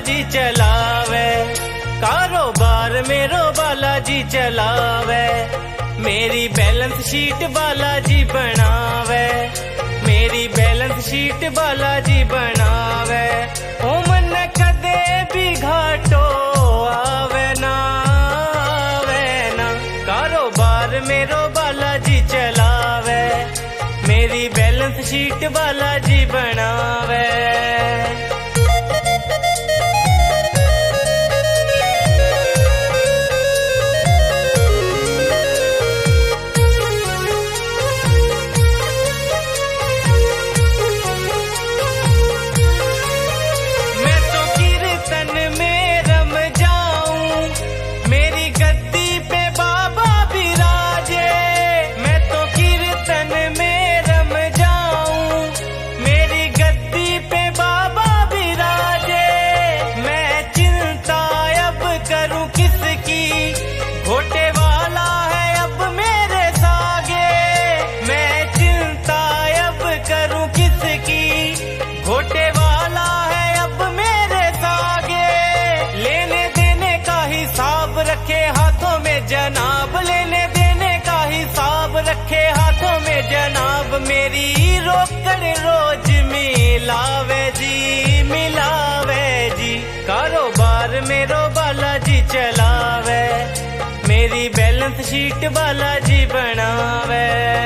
जी चलावे, कारोबार मेरो बालाजी चलावे, मेरी बैलेंस शीट बालाजी बनावे, मेरी बैलेंस शीट बालाजी बनावे। ओ मन कदे भी घाटो आवे ना, कारोबार मेरो बालाजी चलावे, मेरी बैलेंस शीट बालाजी बनावे। रखे हाथों में जनाब, लेने देने का हिसाब रखे हाथों में जनाब, मेरी रोकड़ रोज मिलावे जी, कारोबार मेरो बालाजी चलावे, मेरी बैलेंस शीट बालाजी बनावे।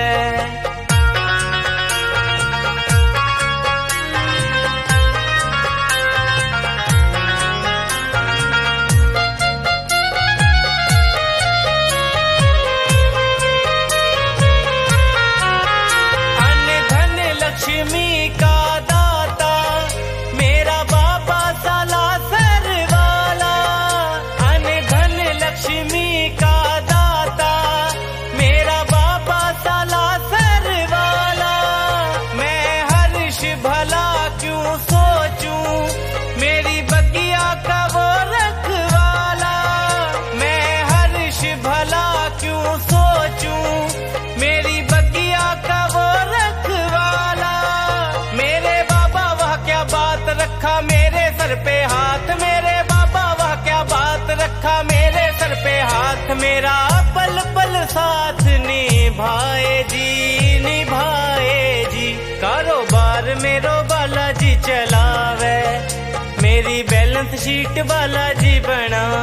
लक्ष्मी का दाता मेरा बाबा सालासर वाला, अन धन लक्ष्मी का दाता मेरा बाबा सालासर वाला। मैं हर्ष भला क्यों सोचूं मेरी बगिया का वो रखवाला, मैं हर्ष भला क्यों सोचूं मेरी बगिया का वो रखा मेरे सर पे हाथ, मेरे बाबा वाह क्या बात रखा मेरे सर पे हाथ, मेरा पल पल साथ निभाए जी, कारोबार मेरो बालाजी चलावे, मेरी बैलेंस शीट बालाजी बना।